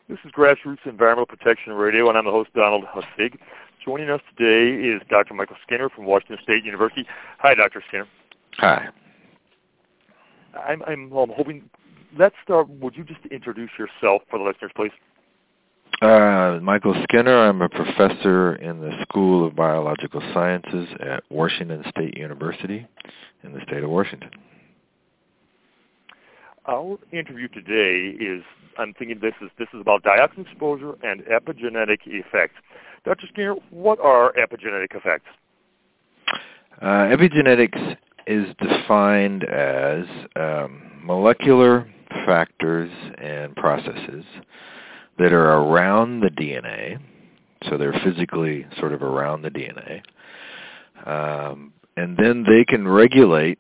This is Grassroots Environmental Protection Radio, and I'm the host, Donald Hussig. Joining us today is Dr. Michael Skinner from Washington State University. Hi, Dr. Skinner. Hi. I'm hoping, let's start, would you just introduce yourself for the listeners, please? Michael Skinner. I'm a professor in the School of Biological Sciences at Washington State University in the state of Washington. Our interview today is, I'm thinking this is about dioxin exposure and epigenetic effects. Dr. Skinner, what are epigenetic effects? Epigenetics is defined as molecular factors and processes that are around the DNA, so they're physically sort of around the DNA, and then they can regulate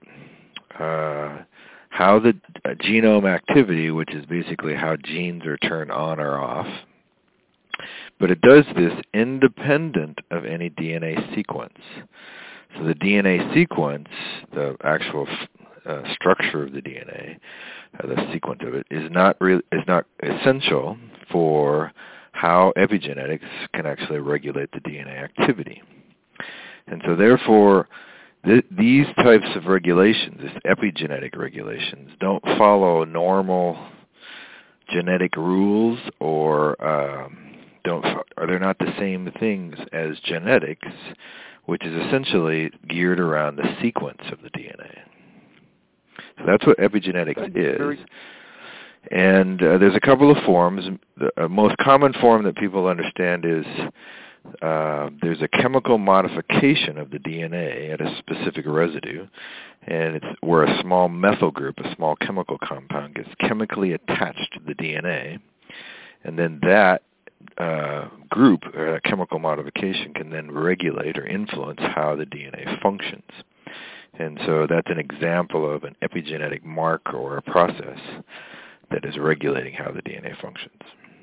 how the genome activity, which is basically how genes are turned on or off, but it does this independent of any DNA sequence. So the DNA sequence, the actual structure of the DNA, the sequence of it, is not essential for how epigenetics can actually regulate the DNA activity. And so therefore, these types of regulations, these epigenetic regulations, don't follow normal genetic rules, or they're not the same things as genetics, which is essentially geared around the sequence of the DNA. So that's what epigenetics is. And there's a couple of forms. The most common form that people understand is there's a chemical modification of the DNA at a specific residue, and it's where a small methyl group, a small chemical compound, gets chemically attached to the DNA, and then that group, or that chemical modification, can then regulate or influence how the DNA functions. And so that's an example of an epigenetic mark or a process that is regulating how the DNA functions.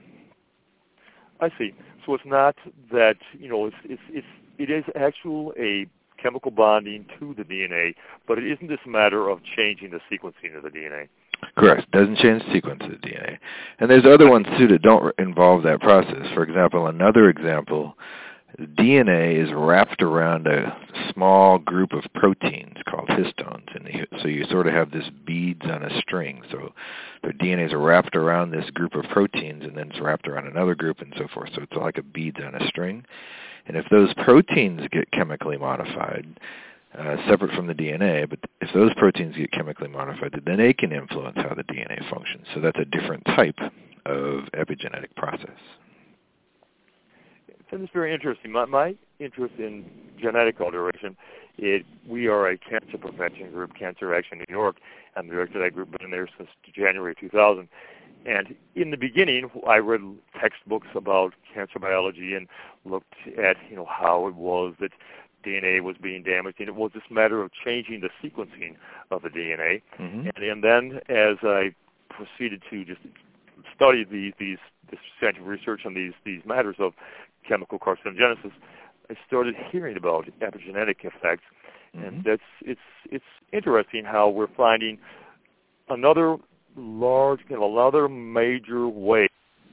I see. So it's not that, it is actual a chemical bonding to the DNA, but it isn't this matter of changing the sequencing of the DNA. Correct. It doesn't change the sequence of the DNA. And there's other ones, too, that don't involve that process. For example, another example, DNA is wrapped around a small group of proteins called histones. And so you sort of have this beads on a string. So the DNA is wrapped around this group of proteins, and then it's wrapped around another group and so forth. So it's like a beads on a string. And if those proteins get chemically modified, separate from the DNA, but if those proteins get chemically modified, then they can influence how the DNA functions. So that's a different type of epigenetic process. It's very interesting. My interest in genetic alteration, we are a cancer prevention group, Cancer Action New York. I'm the director of that group, been there since January 2000. And in the beginning, I read textbooks about cancer biology and looked at, how it was that DNA was being damaged, and it was this matter of changing the sequencing of the DNA. Mm-hmm. And then as I proceeded to just study this scientific research on these matters of chemical carcinogenesis, I started hearing about epigenetic effects, and mm-hmm. It's interesting how we're finding another major way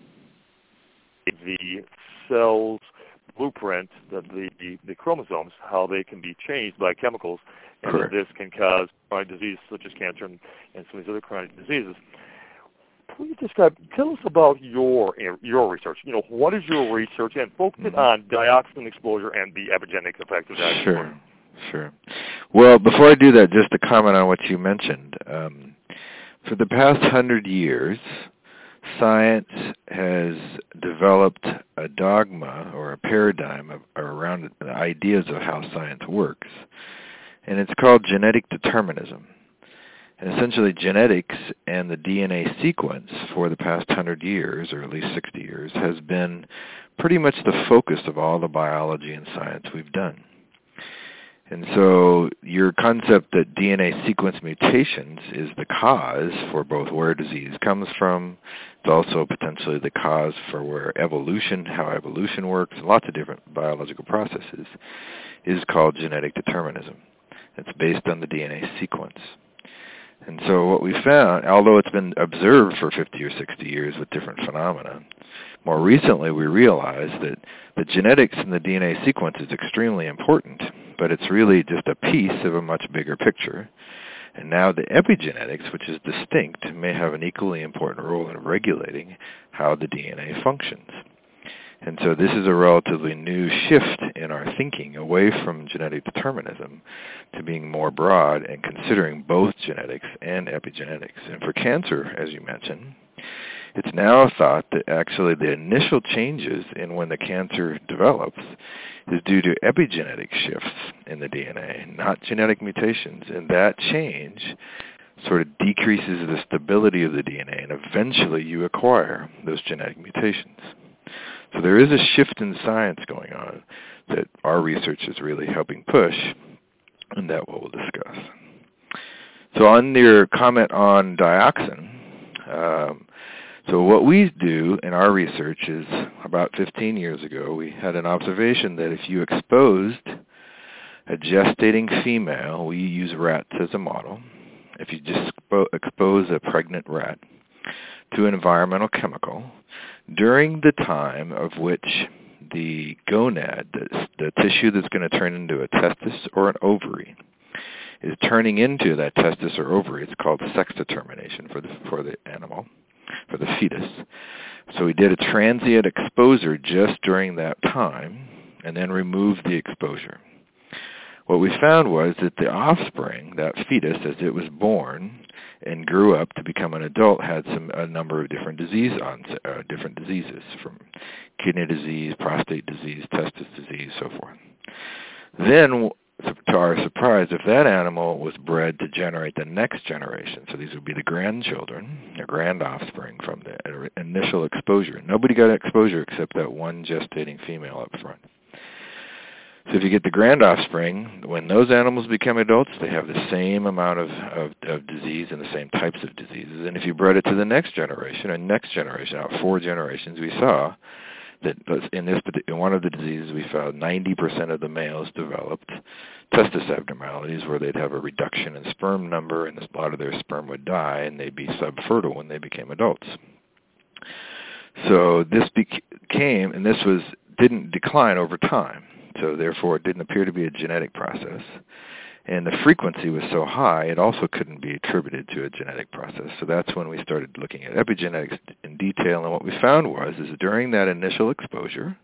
the cell's blueprint, the chromosomes, how they can be changed by chemicals, and that this can cause chronic disease such as cancer and some of these other chronic diseases. Please tell us about your research. What is your research, and focus it on dioxin exposure and the epigenetic effect of that. Sure. Well, before I do that, just to comment on what you mentioned. For the past 100 years, science has developed a dogma or a paradigm around the ideas of how science works, and it's called genetic determinism. And essentially, genetics and the DNA sequence for the past 100 years, or at least 60 years, has been pretty much the focus of all the biology and science we've done. And so your concept that DNA sequence mutations is the cause for both where disease comes from, it's also potentially the cause for how evolution works, and lots of different biological processes, is called genetic determinism. It's based on the DNA sequence. And so what we found, although it's been observed for 50 or 60 years with different phenomena, more recently we realized that the genetics in the DNA sequence is extremely important, but it's really just a piece of a much bigger picture. And now the epigenetics, which is distinct, may have an equally important role in regulating how the DNA functions. And so this is a relatively new shift in our thinking away from genetic determinism to being more broad and considering both genetics and epigenetics. And for cancer, as you mentioned, it's now thought that actually the initial changes in when the cancer develops is due to epigenetic shifts in the DNA, not genetic mutations. And that change sort of decreases the stability of the DNA, and eventually you acquire those genetic mutations. So there is a shift in science going on that our research is really helping push, and that we'll discuss. So on your comment on dioxin, so what we do in our research is about 15 years ago, we had an observation that if you exposed a gestating female, we use rats as a model, if you just expose a pregnant rat to an environmental chemical, during the time of which the gonad, the tissue that's going to turn into a testis or an ovary, is turning into that testis or ovary. It's called sex determination for the animal, for the fetus. So we did a transient exposure just during that time and then removed the exposure. What we found was that the offspring, that fetus, as it was born and grew up to become an adult, had a number of different diseases, from kidney disease, prostate disease, testis disease, so forth. Then, to our surprise, if that animal was bred to generate the next generation, so these would be the grandchildren, or grand offspring from the initial exposure. Nobody got exposure except that one gestating female up front. So if you get the grand offspring, when those animals become adults, they have the same amount of disease and the same types of diseases. And if you bred it to the next generation, out 4 generations, we saw that in one of the diseases we found 90% of the males developed testis abnormalities where they'd have a reduction in sperm number and a lot of their sperm would die and they'd be subfertile when they became adults. So this didn't decline over time. So therefore, it didn't appear to be a genetic process. And the frequency was so high, it also couldn't be attributed to a genetic process. So that's when we started looking at epigenetics in detail. And what we found is during that initial exposure,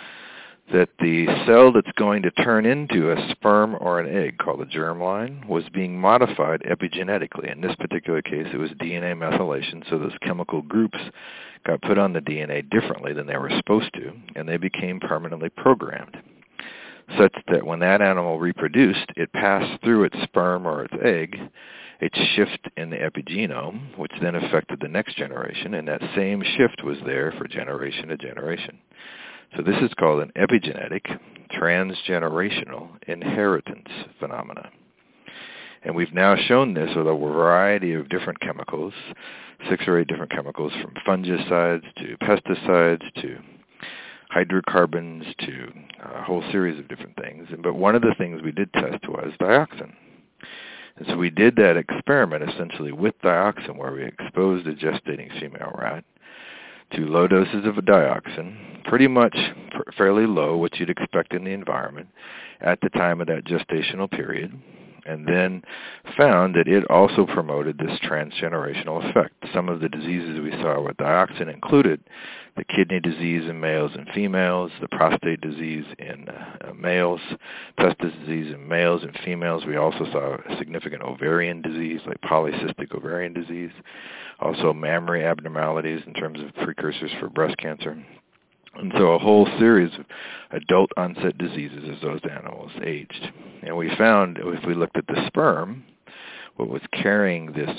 that the cell that's going to turn into a sperm or an egg, called a germline, was being modified epigenetically. In this particular case, it was DNA methylation, so those chemical groups got put on the DNA differently than they were supposed to, and they became permanently programmed, such that when that animal reproduced, it passed through its sperm or its egg a shift in the epigenome, which then affected the next generation, and that same shift was there for generation to generation. So this is called an epigenetic transgenerational inheritance phenomena. And we've now shown this with a variety of different chemicals, 6 or 8 different chemicals, from fungicides to pesticides to hydrocarbons to a whole series of different things. But one of the things we did test was dioxin. And so we did that experiment essentially with dioxin, where we exposed a gestating female rat to low doses of dioxin, pretty much fairly low, what you'd expect in the environment, at the time of that gestational period, and then found that it also promoted this transgenerational effect. Some of the diseases we saw with dioxin included the kidney disease in males and females, the prostate disease in males, testis disease in males and females. We also saw significant ovarian disease, like polycystic ovarian disease, also mammary abnormalities in terms of precursors for breast cancer. And so a whole series of adult-onset diseases as those animals aged. And we found, if we looked at the sperm, what was carrying this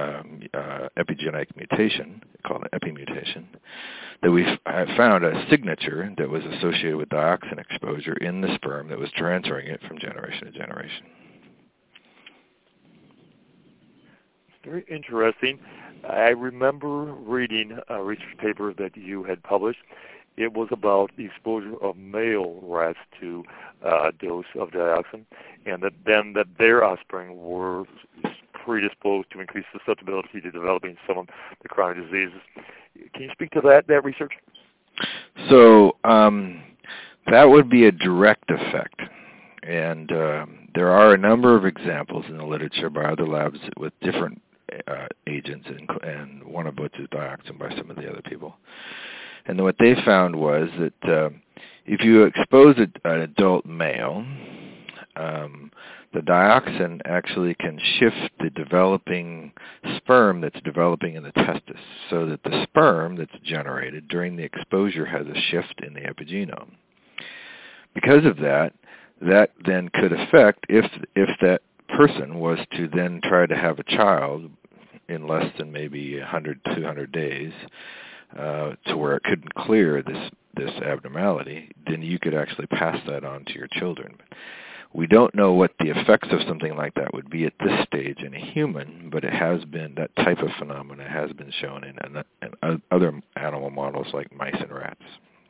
epigenetic mutation, called an epimutation, that we found a signature that was associated with dioxin exposure in the sperm that was transferring it from generation to generation. Very interesting. I remember reading a research paper that you had published. It was about the exposure of male rats to a dose of dioxin, and that their offspring were predisposed to increased susceptibility to developing some of the chronic diseases. Can you speak to that research? So that would be a direct effect. And there are a number of examples in the literature by other labs with different agents, and one of which is dioxin by some of the other people. And what they found was that if you expose an adult male, the dioxin actually can shift the developing sperm that's developing in the testis, so that the sperm that's generated during the exposure has a shift in the epigenome. Because of that then could affect, if that person was to then try to have a child in less than maybe 100, 200 days, to where it couldn't clear this abnormality, then you could actually pass that on to your children. We don't know what the effects of something like that would be at this stage in a human, but it has been, that type of phenomena has been shown in other animal models like mice and rats.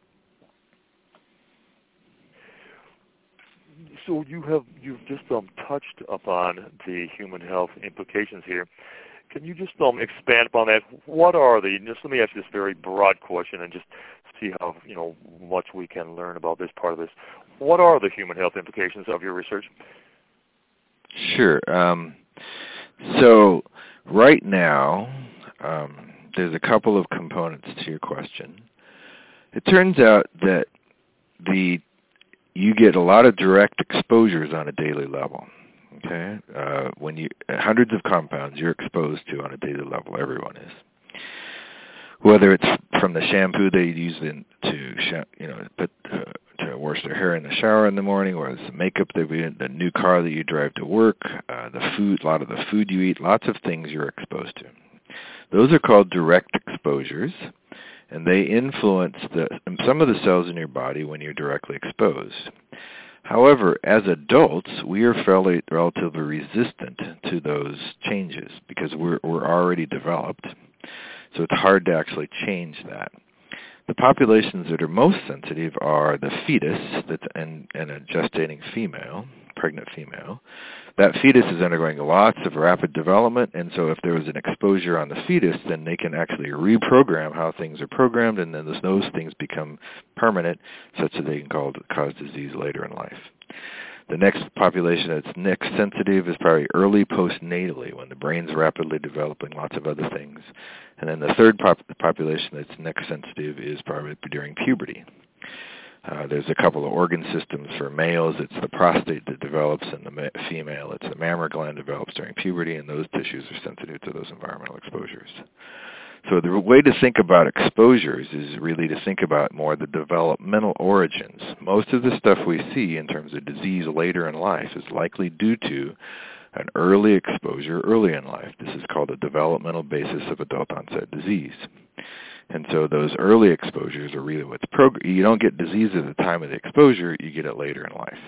So you've just touched upon the human health implications here. Can you just expand upon that? What are just let me ask you this very broad question and just see how much we can learn about this part of this. What are the human health implications of your research? Sure. So right now, there's a couple of components to your question. It turns out that you get a lot of direct exposures on a daily level. Okay, when hundreds of compounds you're exposed to on a daily level, everyone is. Whether it's from the shampoo they use to wash their hair in the shower in the morning, or it's the makeup the new car that you drive to work, the food, a lot of the food you eat, lots of things you're exposed to. Those are called direct exposures, and they influence some of the cells in your body when you're directly exposed. However, as adults, we are fairly relatively resistant to those changes because we're already developed, so it's hard to actually change that. The populations that are most sensitive are the fetus that's in a gestating female, pregnant female. That fetus is undergoing lots of rapid development, and so if there was an exposure on the fetus, then they can actually reprogram how things are programmed, and then those things become permanent, such that they can cause disease later in life. The next population that's next sensitive is probably early postnatally, when the brain's rapidly developing, lots of other things. And then the third population that's next sensitive is probably during puberty. There's a couple of organ systems for males. It's the prostate that develops, and the female, it's the mammary gland develops during puberty, and those tissues are sensitive to those environmental exposures. So the way to think about exposures is really to think about more the developmental origins. Most of the stuff we see in terms of disease later in life is likely due to an early exposure early in life. This is called a developmental basis of adult onset disease. And so those early exposures are really what's you don't get disease at the time of the exposure, you get it later in life.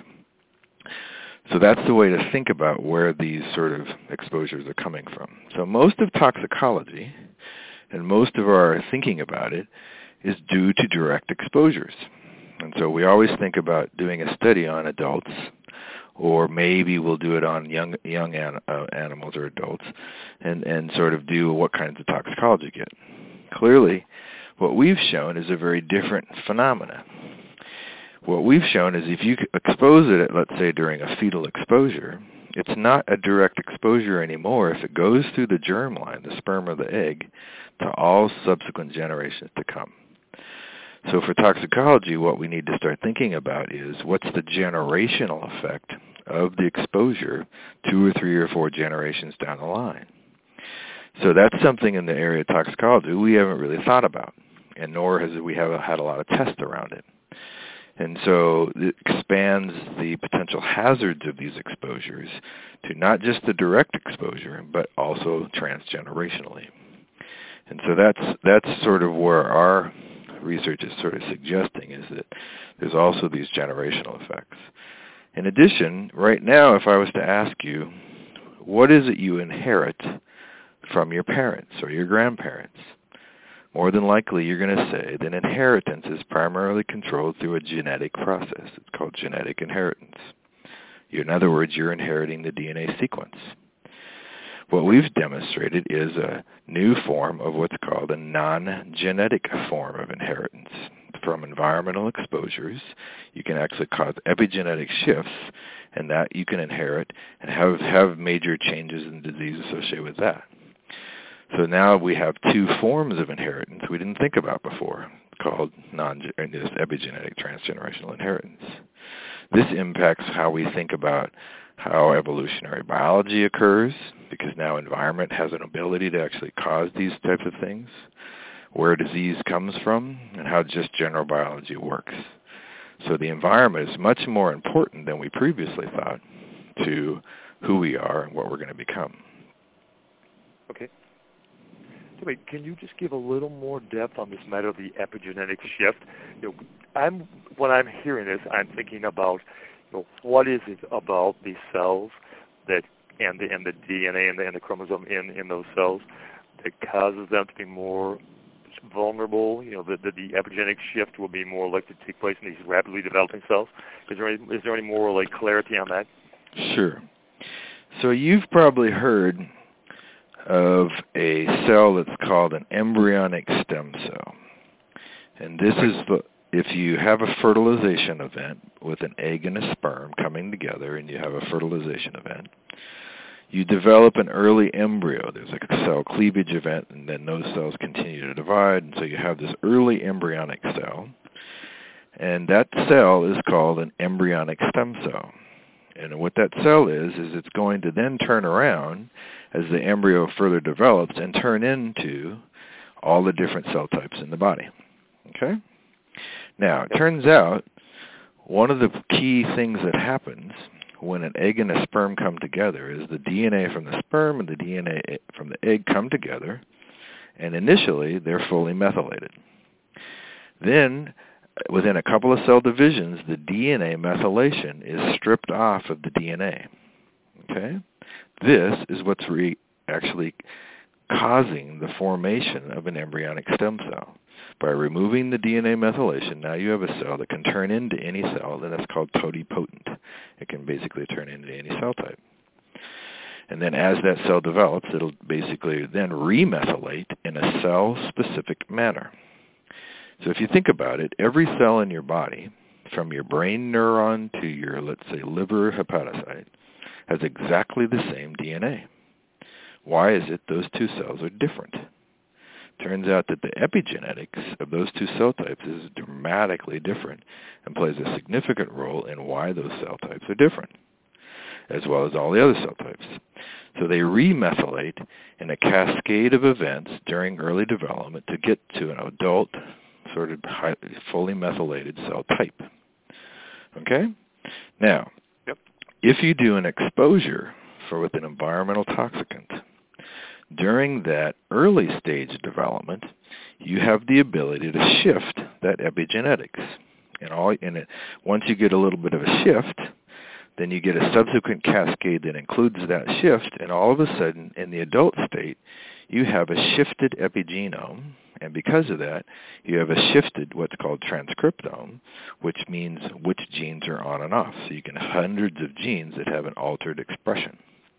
So that's the way to think about where these sort of exposures are coming from. So most of toxicology and most of our thinking about it is due to direct exposures. And so we always think about doing a study on adults, or maybe we'll do it on young animals or adults, and sort of do what kinds of toxicology get. Clearly, what we've shown is a very different phenomena. What we've shown is if you expose it, let's say during a fetal exposure, it's not a direct exposure anymore if it goes through the germline, the sperm or the egg, to all subsequent generations to come. So for toxicology, what we need to start thinking about is what's the generational effect of the exposure 2 or 3 or 4 generations down the line. So that's something in the area of toxicology we haven't really thought about, and nor has we had a lot of tests around it. And so it expands the potential hazards of these exposures to not just the direct exposure, but also transgenerationally. And so that's sort of where our research is sort of suggesting, is that there's also these generational effects. In addition, right now, if I was to ask you, what is it you inherit from your parents or your grandparents? More than likely, you're going to say that inheritance is primarily controlled through a genetic process. It's called genetic inheritance. In other words, you're inheriting the DNA sequence. What we've demonstrated is a new form of what's called a non-genetic form of inheritance. From environmental exposures, you can actually cause epigenetic shifts, and that you can inherit and have major changes in disease associated with that. So now we have two forms of inheritance we didn't think about before, called epigenetic transgenerational inheritance. This impacts how we think about how evolutionary biology occurs, because now environment has an ability to actually cause these types of things, where disease comes from, and how just general biology works. So the environment is much more important than we previously thought to who we are and what we're going to become. Okay. So wait, can you just give a little more depth on this matter of the epigenetic shift? When I'm hearing this, I'm thinking about, what is it about these cells that and the DNA and the chromosome in those cells that causes them to be more vulnerable? That the epigenetic shift will be more likely to take place in these rapidly developing cells. Is there any more clarity on that? Sure. So you've probably heard of a cell that's called an embryonic stem cell. And this is if you have a fertilization event with an egg and a sperm coming together, and you have a fertilization event, you develop an early embryo. There's a cell cleavage event, and then those cells continue to divide, and so you have this early embryonic cell. And that cell is called an embryonic stem cell. And what that cell is it's going to then turn around as the embryo further develops and turn into all the different cell types in the body. Okay? Now, it turns out one of the key things that happens when an egg and a sperm come together is the DNA from the sperm and the DNA from the egg come together, and initially they're fully methylated. Then, within a couple of cell divisions, the DNA methylation is stripped off of the DNA. Okay? This is what's actually causing the formation of an embryonic stem cell. By removing the DNA methylation, now you have a cell that can turn into any cell, and that's called totipotent. It can basically turn into any cell type. And then as that cell develops, it'll basically then remethylate in a cell-specific manner. So if you think about it, every cell in your body, from your brain neuron to your, let's say, liver hepatocyte, has exactly the same DNA. Why is it those two cells are different? Turns out that the epigenetics of those two cell types is dramatically different and plays a significant role in why those cell types are different, as well as all the other cell types. So they remethylate in a cascade of events during early development to get to an adult, sort of fully methylated cell type. Okay? Now, if you do an exposure with an environmental toxicant, during that early stage development, you have the ability to shift that epigenetics. Once you get a little bit of a shift, then you get a subsequent cascade that includes that shift, and all of a sudden, in the adult state, you have a shifted epigenome, and because of that, you have a shifted what's called transcriptome, which means which genes are on and off. So you can have hundreds of genes that have an altered expression.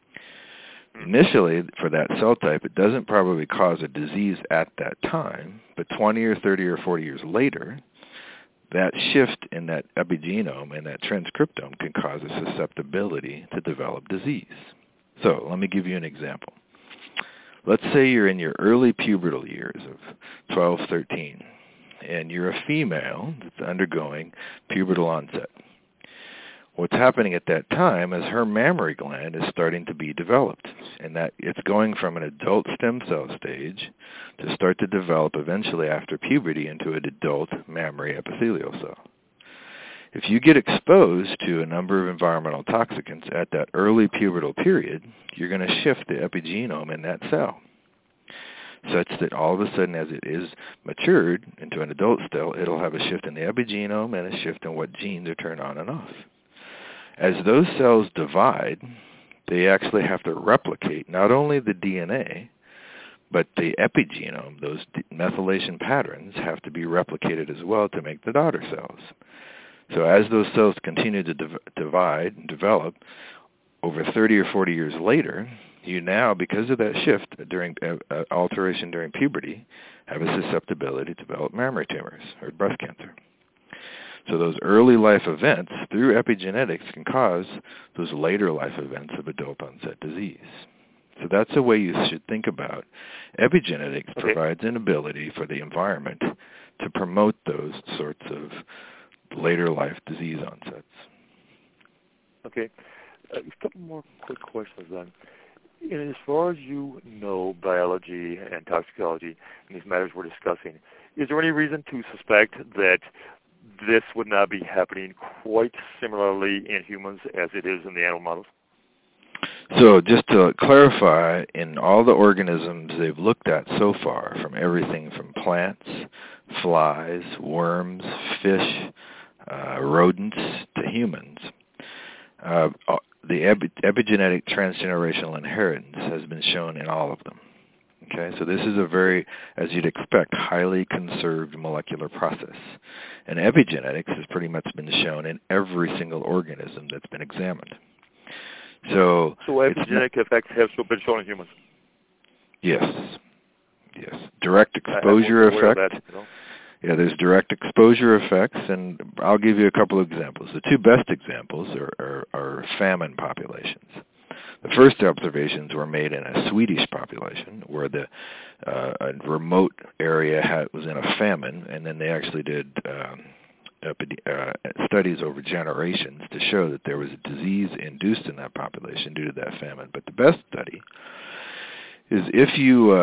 Initially, for that cell type, it doesn't probably cause a disease at that time, but 20 or 30 or 40 years later, that shift in that epigenome and that transcriptome can cause a susceptibility to develop disease. So let me give you an example. Let's say you're in your early pubertal years of 12, 13, and you're a female that's undergoing pubertal onset. What's happening at that time is her mammary gland is starting to be developed, and that it's going from an adult stem cell stage to start to develop eventually after puberty into an adult mammary epithelial cell. If you get exposed to a number of environmental toxicants at that early pubertal period, you're going to shift the epigenome in that cell, such that all of a sudden, as it is matured into an adult cell, it'll have a shift in the epigenome and a shift in what genes are turned on and off. As those cells divide, they actually have to replicate not only the DNA, but the epigenome. Those methylation patterns have to be replicated as well to make the daughter cells. So as those cells continue to divide and develop, over 30 or 40 years later, you now, because of that shift during alteration during puberty, have a susceptibility to develop mammary tumors or breast cancer. So those early life events through epigenetics can cause those later life events of adult onset disease. So that's the way you should think about epigenetics. Provides an ability for the environment to promote those sorts of later life disease onsets. Okay. A couple more quick questions then. And as far as you know biology and toxicology and these matters we're discussing, is there any reason to suspect that this would not be happening quite similarly in humans as it is in the animal models? So just to clarify, in all the organisms they've looked at so far, from everything from plants, flies, worms, fish, rodents, to humans, the epigenetic transgenerational inheritance has been shown in all of them. Okay, so this is a very, as you'd expect, highly conserved molecular process. And epigenetics has pretty much been shown in every single organism that's been examined. So epigenetic effects have been shown in humans? Yes. Direct exposure effect. That, you know? Yeah, there's direct exposure effects, and I'll give you a couple of examples. The two best examples are famine populations. The first observations were made in a Swedish population where a remote area was in a famine, and then they actually did studies over generations to show that there was a disease induced in that population due to that famine. But the best study is if you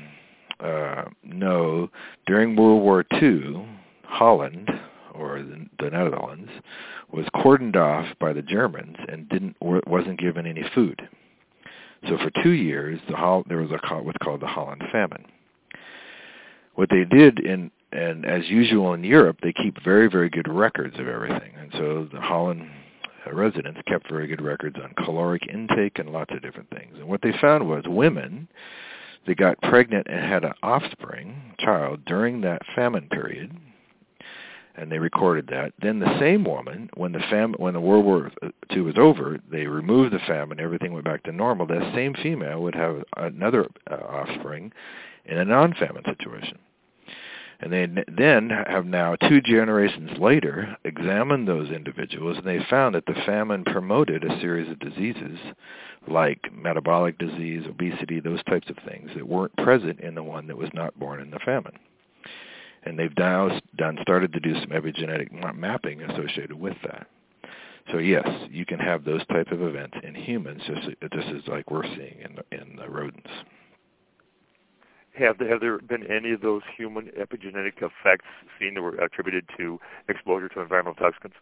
know during World War II, Holland, or the Netherlands, was cordoned off by the Germans and wasn't given any food. So for 2 years, there was what's called the Holland famine. What they did, and as usual in Europe, they keep very, very good records of everything. And so the Holland residents kept very good records on caloric intake and lots of different things. And what they found was women, they got pregnant and had an child, during that famine period, and they recorded that. Then the same woman, when the World War II was over, they removed the famine, everything went back to normal. That same female would have another offspring in a non-famine situation. And they then have now, 2 generations later, examined those individuals, and they found that the famine promoted a series of diseases like metabolic disease, obesity, those types of things that weren't present in the one that was not born in the famine. And they've now started to do some epigenetic mapping associated with that. So yes, you can have those type of events in humans, just as like we're seeing in the rodents. Have there been any of those human epigenetic effects seen that were attributed to exposure to environmental toxins?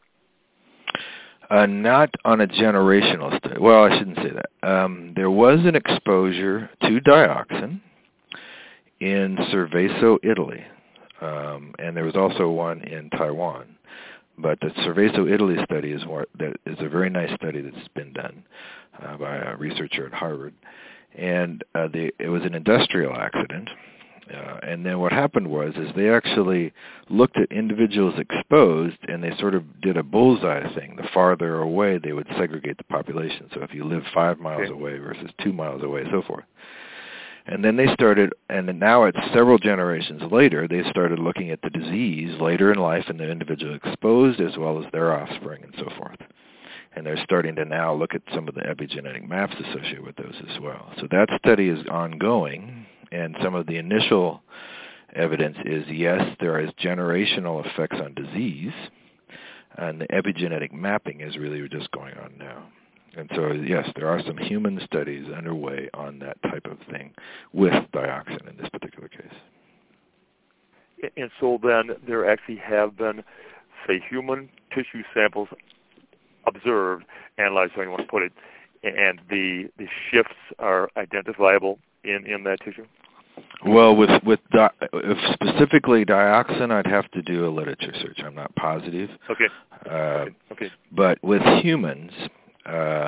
Not on a generational study. Well, I shouldn't say that. There was an exposure to dioxin in Cerveso, Italy, and there was also one in Taiwan. But the Cerveso, Italy study is a very nice study that's been done by a researcher at Harvard. And it was an industrial accident. And then what happened was they actually looked at individuals exposed, and they sort of did a bullseye thing. The farther away, they would segregate the population. So if you live 5 miles away versus 2 miles away, so forth. And then they started, and now it's several generations later, they started looking at the disease later in life in the individual exposed as well as their offspring and so forth. And they're starting to now look at some of the epigenetic maps associated with those as well. So that study is ongoing, and some of the initial evidence is, yes, there is generational effects on disease, and the epigenetic mapping is really just going on now. And so, yes, there are some human studies underway on that type of thing with dioxin in this particular case. And so then there actually have been, say, human tissue samples observed, analyzed, how you want to put it, and the shifts are identifiable in that tissue? Well, with specifically dioxin, I'd have to do a literature search. I'm not positive. Okay. Okay. But with humans,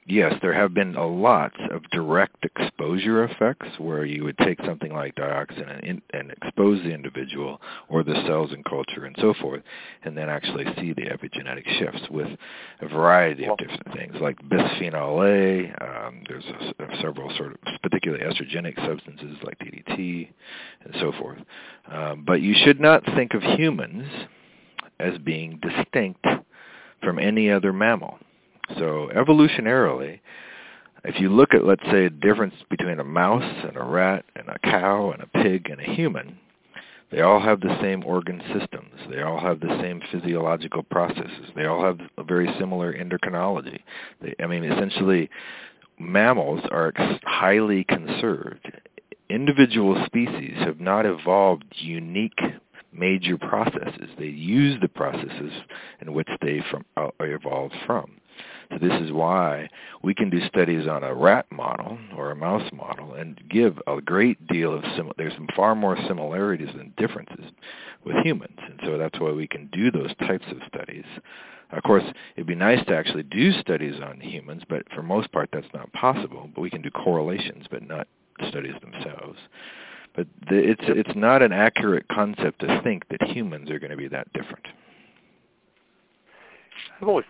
yes, there have been a lot of direct exposure effects where you would take something like dioxin and expose the individual or the cells in culture and so forth, and then actually see the epigenetic shifts with a variety of different things like bisphenol A. There's several sort of particularly estrogenic substances like DDT and so forth. But you should not think of humans as being distinct from any other mammal. So evolutionarily, if you look at, let's say, a difference between a mouse and a rat and a cow and a pig and a human, they all have the same organ systems. They all have the same physiological processes. They all have a very similar endocrinology. Essentially, mammals are highly conserved. Individual species have not evolved unique major processes. They use the processes in which they evolved from. So this is why we can do studies on a rat model or a mouse model and give a great deal of there's some far more similarities than differences with humans. And so that's why we can do those types of studies. Of course, it'd be nice to actually do studies on humans, but for most part that's not possible. But we can do correlations, but not studies themselves. But it's not an accurate concept to think that humans are going to be that different. I've always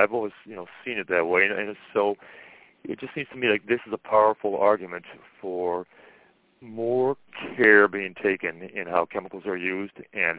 seen it that way, and so it just seems to me like this is a powerful argument for more care being taken in how chemicals are used, and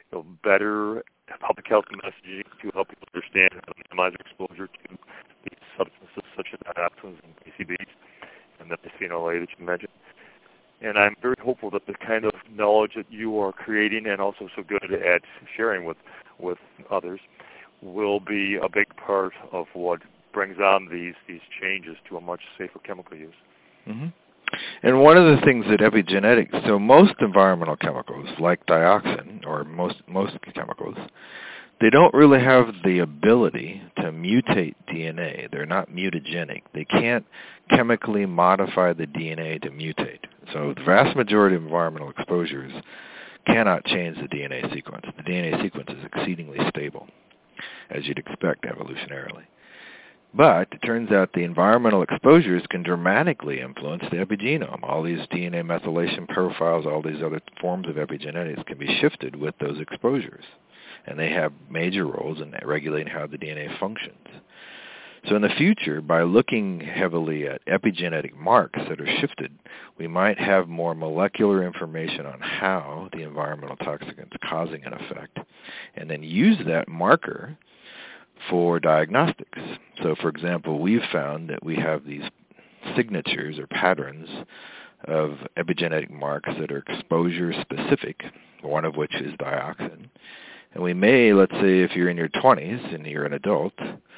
better public health messaging to help people understand how to minimize exposure to these substances such as dioxins and PCBs and the bisphenol A that you mentioned. And I'm very hopeful that the kind of knowledge that you are creating and also so good at sharing with others will be a big part of what brings on these changes to a much safer chemical use. Mm-hmm. And one of the things that epigenetics, so most environmental chemicals, like dioxin, or most chemicals, they don't really have the ability to mutate DNA. They're not mutagenic. They can't chemically modify the DNA to mutate. So the vast majority of environmental exposures cannot change the DNA sequence. The DNA sequence is exceedingly stable, as you'd expect evolutionarily. But it turns out the environmental exposures can dramatically influence the epigenome. All these DNA methylation profiles, all these other forms of epigenetics can be shifted with those exposures. And they have major roles in regulating how the DNA functions. So in the future, by looking heavily at epigenetic marks that are shifted, we might have more molecular information on how the environmental toxicant is causing an effect, and then use that marker for diagnostics. So for example, we've found that we have these signatures or patterns of epigenetic marks that are exposure specific, one of which is dioxin. And we may, let's say if you're in your 20s and you're an adult,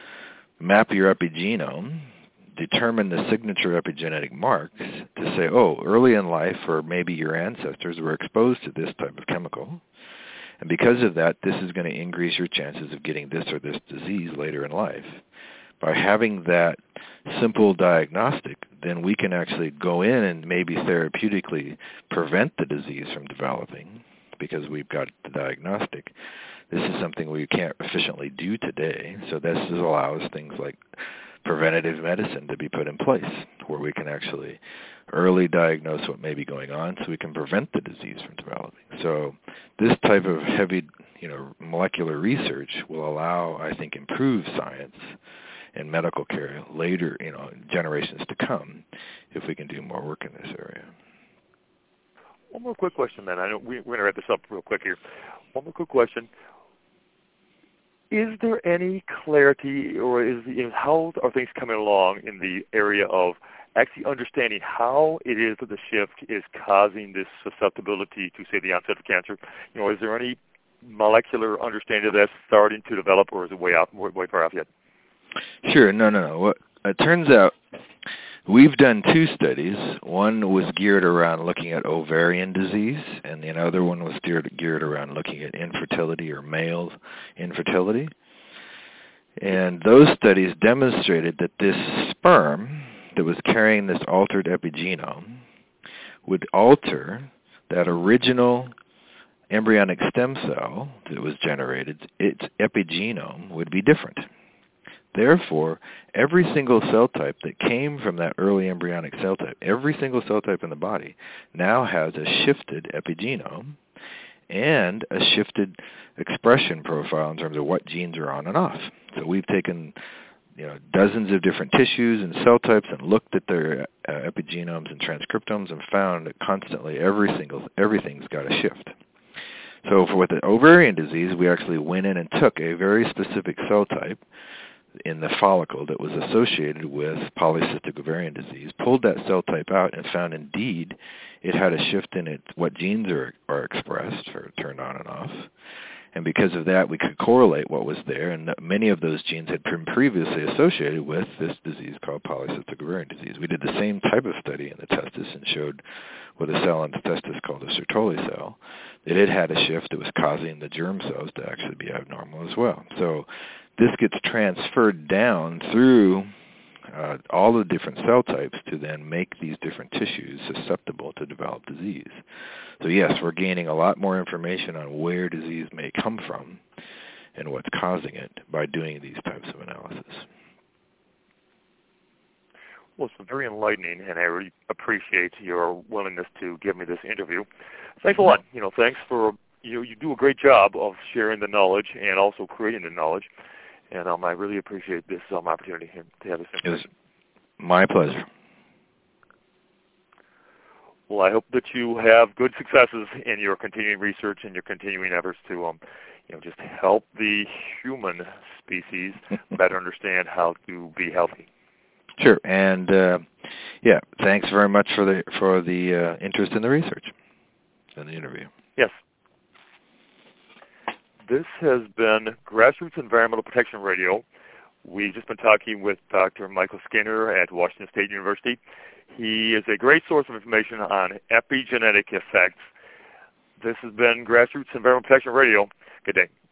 map your epigenome, determine the signature epigenetic marks to say, oh, early in life or maybe your ancestors were exposed to this type of chemical. And because of that, this is going to increase your chances of getting this or this disease later in life. By having that simple diagnostic, then we can actually go in and maybe therapeutically prevent the disease from developing because we've got the diagnostic. This is something we can't efficiently do today. So this allows things like preventative medicine to be put in place where we can actually early diagnose what may be going on so we can prevent the disease from developing. So this type of heavy, molecular research will allow, I think, improved science and medical care later, generations to come if we can do more work in this area. One more quick question, then. I know we're going to wrap this up real quick here. One more quick question. Is there any clarity, or how are things coming along in the area of actually understanding how it is that the shift is causing this susceptibility to, say, the onset of cancer? Is there any molecular understanding of that starting to develop, or is it way far off yet? Sure. No. Well, it turns out we've done two studies. One was geared around looking at ovarian disease, and the other one was geared around looking at infertility or male infertility. And those studies demonstrated that this sperm that was carrying this altered epigenome would alter that original embryonic stem cell that was generated. Its epigenome would be different. Therefore, every single cell type that came from that early embryonic cell type, every single cell type in the body, now has a shifted epigenome and a shifted expression profile in terms of what genes are on and off. So we've taken dozens of different tissues and cell types and looked at their epigenomes and transcriptomes and found that constantly everything's got a shift. So with the ovarian disease, we actually went in and took a very specific cell type in the follicle that was associated with polycystic ovarian disease, pulled that cell type out and found indeed it had a shift in what genes are expressed or turned on and off. And because of that, we could correlate what was there, and many of those genes had been previously associated with this disease called polycystic ovarian disease. We did the same type of study in the testis and showed with a cell in the testis called a Sertoli cell that it had a shift that was causing the germ cells to actually be abnormal as well. So this gets transferred down through all the different cell types to then make these different tissues susceptible to develop disease. So yes, we're gaining a lot more information on where disease may come from and what's causing it by doing these types of analysis. Well, it's very enlightening, and I really appreciate your willingness to give me this interview. Thanks a lot. Thanks for you do a great job of sharing the knowledge and also creating the knowledge. And I really appreciate this opportunity to have this information. It was my pleasure. Well, I hope that you have good successes in your continuing research and your continuing efforts to, just help the human species better understand how to be healthy. Sure, and thanks very much for the interest in the research and the interview. Yes. This has been Grassroots Environmental Protection Radio. We've just been talking with Dr. Michael Skinner at Washington State University. He is a great source of information on epigenetic effects. This has been Grassroots Environmental Protection Radio. Good day.